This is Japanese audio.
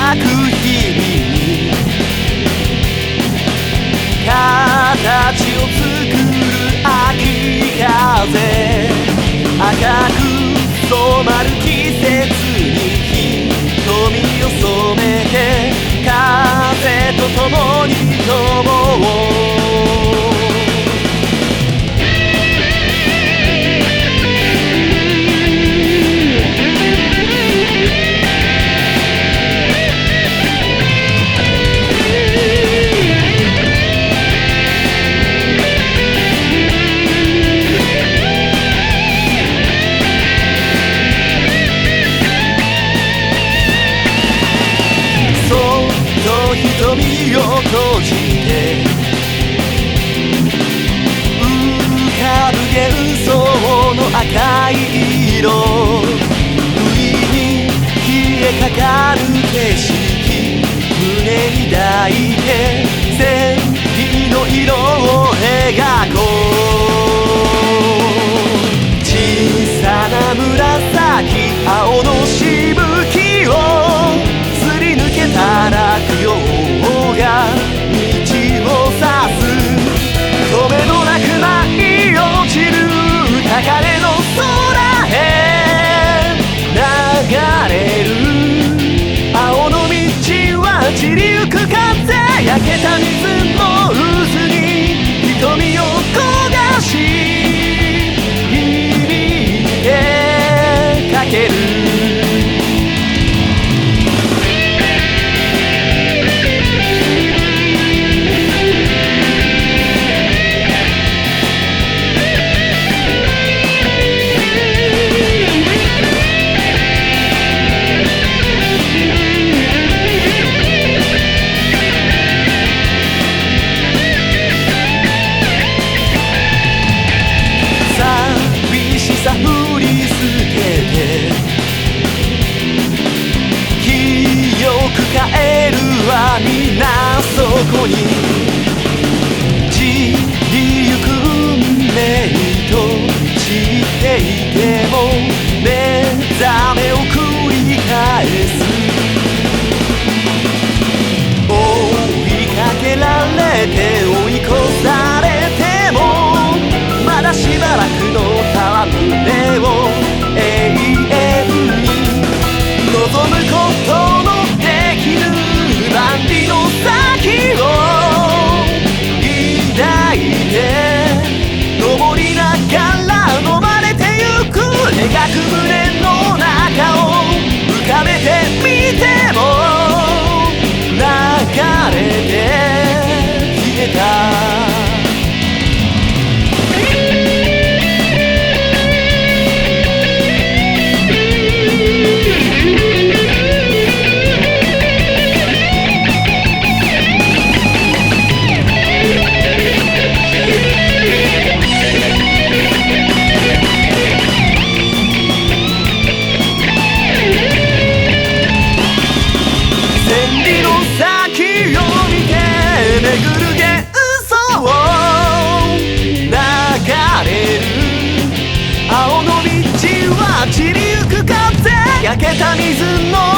輝く日々に形を作る秋風、赤く染まる季節に瞳を染めて風と共に飛ぼう。瞳を閉じて浮かぶ幻想の赤い色、不意に冷えかかる景色、胸に抱いて千里の色を描こう。小さな紫青のしぶきをすり抜けたら供養が道を指す。とめどなく舞い落ちる高嶺の空へ流れる青の道は散りゆく風、焼けた水の渦に瞳を焦がし君へかける。さ振り捨てて清く帰るは皆そこに散りゆく運命と知っていても目覚めを繰り返す。追いかけられて追い越されてもまだしばらくの胸を永遠に望むことのできる万里の先を抱いて登りながら飲まれてゆく、描く胸の中を浮かべてみても流れて消えた。青の道は散りゆく風、焼けた水の